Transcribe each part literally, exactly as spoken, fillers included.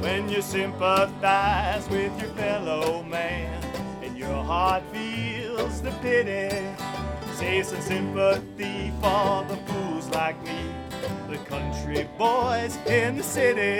when you sympathize with your fellow man and your heart feels the pity. Save some sympathy for the fools like me, the country boys in the city.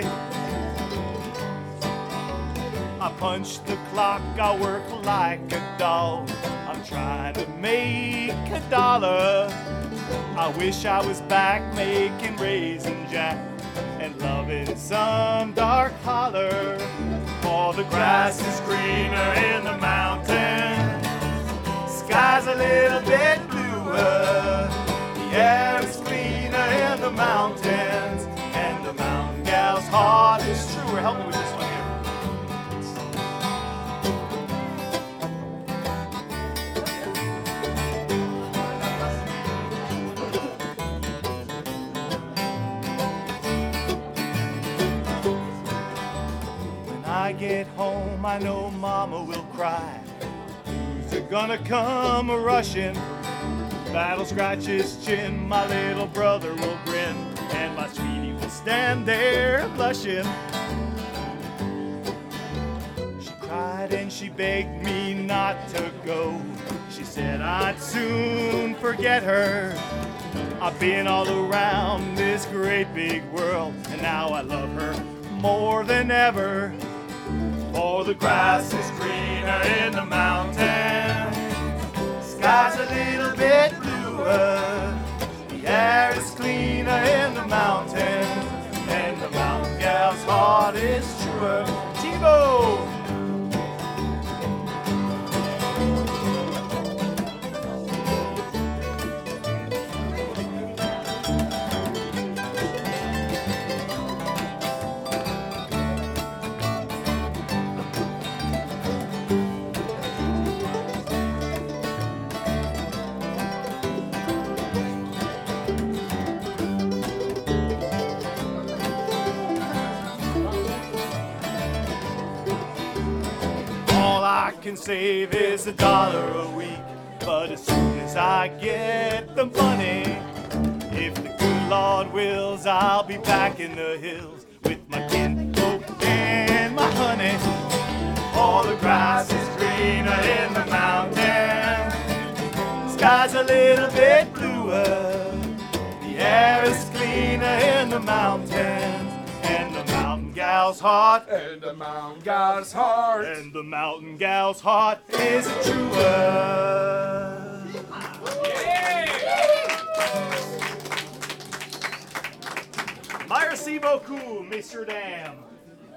I punch the clock, I work like a dog. I'm trying to make a dollar. I wish I was back making Raisin Jack and loving some dark holler. For the grass is greener in the mountains, sky's a little bit bluer, the air is cleaner in the mountains, and the mountain gal's heart is truer. Help me with this one here. I get home, I know Mama will cry. Who's it gonna come rushing? Battle scratch his chin, my little brother will grin, and my sweetie will stand there blushing. She cried and she begged me not to go. She said I'd soon forget her. I've been all around this great big world, and now I love her more than ever. For the grass is greener in the mountains, sky's a little bit bluer, the air is cleaner in the mountains, and the mountain gal's heart is truer. Tebow! I can save is a dollar a week, but as soon as I get the money, if the good Lord wills, I'll be back in the hills with my kinfolk and my honey. All the grass is greener in the mountains, sky's a little bit bluer, the air is cleaner in the mountains, and the mountain gal's heart, and the mountain gal's heart, and the mountain gal's heart is truer. Merci beaucoup, Mister Dam.